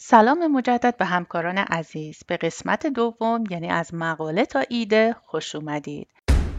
سلام مجدد به همکاران عزیز. به قسمت دوم یعنی از مقاله تا ایده خوش اومدید.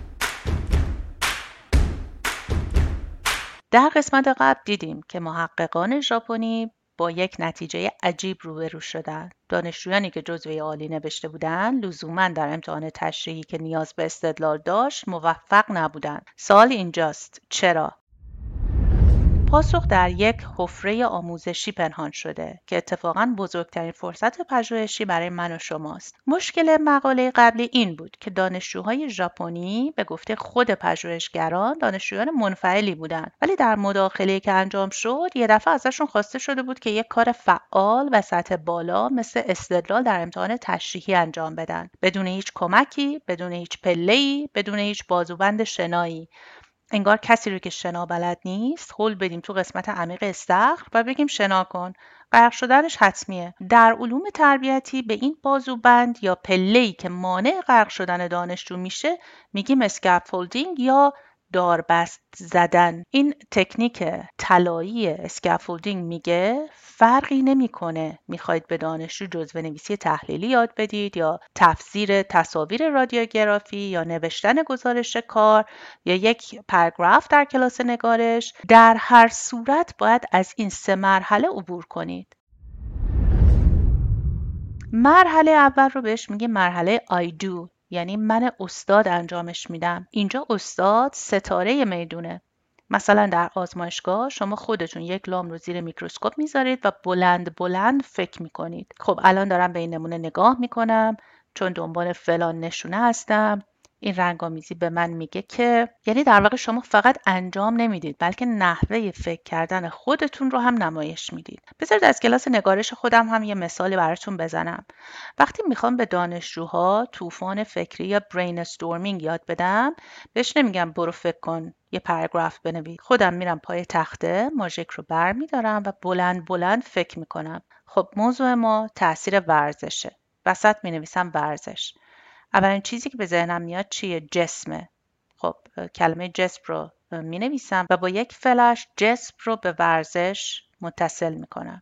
در قسمت قبل دیدیم که محققان ژاپنی با یک نتیجه عجیب روبرو شدند. دانشجویانی که جزوه عالی نوشته بودند لزوماً در امتحان تشریحی که نیاز به استدلال داشت موفق نبودند. سوال اینجاست چرا؟ پاسخ در یک حفره آموزشی پنهان شده که اتفاقاً بزرگترین فرصت پژوهشی برای من و شماست. مشکل مقاله قبلی این بود که دانشجوهای ژاپنی به گفته خود پژوهشگران دانشجویان منفعلی بودند، ولی در مداخله‌ای که انجام شد یه دفعه ازشون خواسته شده بود که یک کار فعال و سطح بالا مثل استدلال در امتحان تشریحی انجام بدن، بدون هیچ کمکی، بدون هیچ پله‌ای، بدون هیچ بازوبند شنایی. انگار کسی رو که شنا بلد نیست هول بدیم تو قسمت عمیق استخر و بگیم شنا کن. غرق شدنش حتمیه. در علوم تربیتی به این بازوبند یا پله‌ای که مانع غرق شدن دانشجو میشه میگیم اسکافولدینگ یا داربست زدن. این تکنیک طلایی اسکافولدینگ میگه فرقی نمیکنه میخواید به دانشجو جزوه نویسی تحلیلی یاد بدید یا تفسیر تصاویر رادیوگرافی یا نوشتن گزارش کار یا یک پاراگراف در کلاس نگارش، در هر صورت باید از این 3 مرحله عبور کنید. مرحله اول رو بهش میگه مرحله I do، یعنی من استاد انجامش میدم. اینجا استاد ستاره میدونه. مثلا در آزمایشگاه شما خودتون یک لام رو زیر میکروسکوپ میذارید و بلند بلند فکر میکنید. خب الان دارم به این نمونه نگاه میکنم چون دنبال فلان نشونه هستم. این رنگامیزی به من میگه که، یعنی در واقع شما فقط انجام نمیدید بلکه نحوه فکر کردن خودتون رو هم نمایش میدید. بذارید از کلاس نگارش خودم هم یه مثالی براتون بزنم. وقتی میخوام به دانشجوها طوفان فکری یا برین استورمینگ یاد بدم، بهش نمیگم برو فکر کن یه پاراگراف بنویس. خودم میرم پای تخته، ماژیک رو برمیدارم و بلند بلند فکر میکنم. خب موضوع ما تاثیر ورزشه. وسط مینویسم ورزش. اولین چیزی که به ذهنم میاد چیه؟ جسمه. خب کلمه جسم رو می نویسم و با یک فلش جسم رو به ورزش متصل می کنم.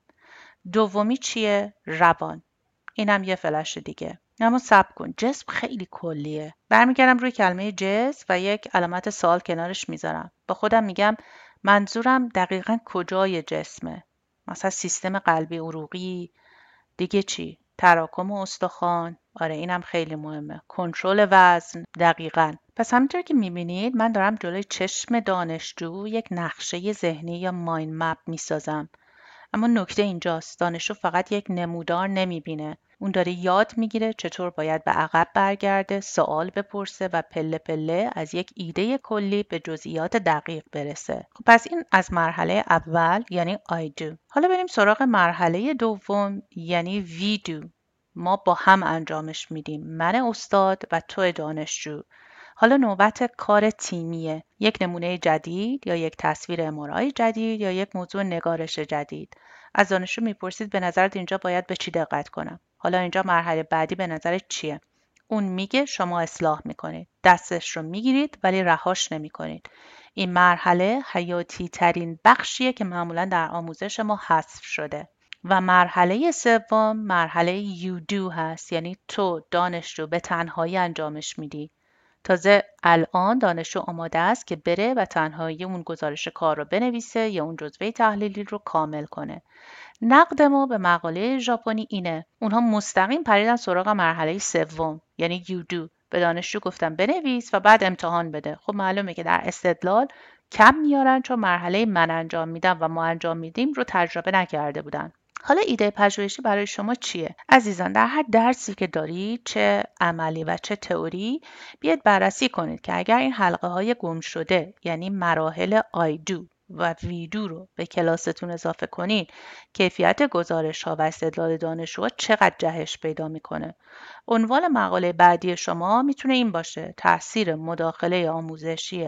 دومی چیه؟ روان. اینم یه فلش دیگه. اما صبر کن، جسم خیلی کلیه. برمیگردم روی کلمه جسم و یک علامت سوال کنارش میذارم. با خودم میگم منظورم دقیقاً کجای جسمه؟ مثلا سیستم قلبی عروقی. دیگه چی؟ تراکم استخوان. آره اینم خیلی مهمه. کنترل وزن. دقیقاً. پس همینطور که میبینید من دارم جلوی چشم دانشجو یک نقشه ذهنی یا مایند مپ میسازم. اما نکته اینجاست، دانشجو فقط یک نمودار نمیبینه. اون داره یاد میگیره چطور باید به عقب برگرده، سوال بپرسه و پله پله از یک ایده کلی به جزئیات دقیق برسه. خب پس این از مرحله اول یعنی I do. حالا بریم سراغ مرحله دوم یعنی we do. ما با هم انجامش میدیم. من استاد و تو دانشجو. حالا نوبت کار تیمیه. یک نمونه جدید یا یک تصویر MRI جدید یا یک موضوع نگارش جدید. از دانشجو میپرسید به نظرت اینجا باید به چی دقت کنم؟ حالا اینجا مرحله بعدی به نظرت چیه؟ اون میگه شما اصلاح میکنید. دستش رو میگیرید ولی رهاش نمیکنید. این مرحله حیاتی ترین بخشیه که معمولا در آموزش ما حذف شده. و مرحله سوم مرحله you do هست، یعنی تو دانشجو به تنهایی انجامش میدی. تازه الان دانشجو آماده است که بره و تنهایی اون گزارش کار رو بنویسه یا اون جزوه تحلیلی رو کامل کنه. نقد ما به مقاله ژاپنی اینه. اونها مستقیم پریدن سراغ مرحله سوم یعنی you do. به دانشجو گفتن بنویس و بعد امتحان بده. خب معلومه که در استدلال کم میارن چون مرحله من انجام میدم و ما انجام میدیم رو تجربه نکرده بودن. حالا ایده پژوهشی برای شما چیه؟ عزیزان در هر درسی که دارید چه عملی و چه تئوری بیاید بررسی کنید که اگر این حلقه های گم شده یعنی مراحل I do و we do رو به کلاستون اضافه کنید کیفیت گزارش ها و استدلال دانشجوها چقدر جهش پیدا میکنه. عنوان مقاله بعدی شما میتونه این باشه: تاثیر مداخله آموزشی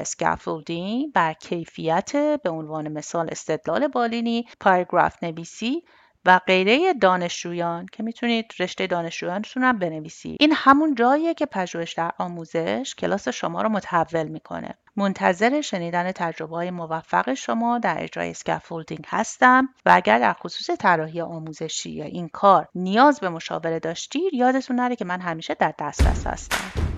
اسکافولدینگ بر کیفیت به عنوان مثال استدلال بالینی، پاراگراف نویسی و غیره دانشجویان که میتونید رشته دانشجویانتون هم بنویسید. این همون جاییه که پژوهش در آموزش کلاس شما رو متحول میکنه. منتظر شنیدن تجربه‌های موفق شما در اجرای اسکافولدینگ هستم و اگر در خصوص طراحی آموزشی یا این کار نیاز به مشاوره داشتید یادتون نره که من همیشه در دسترس هستم.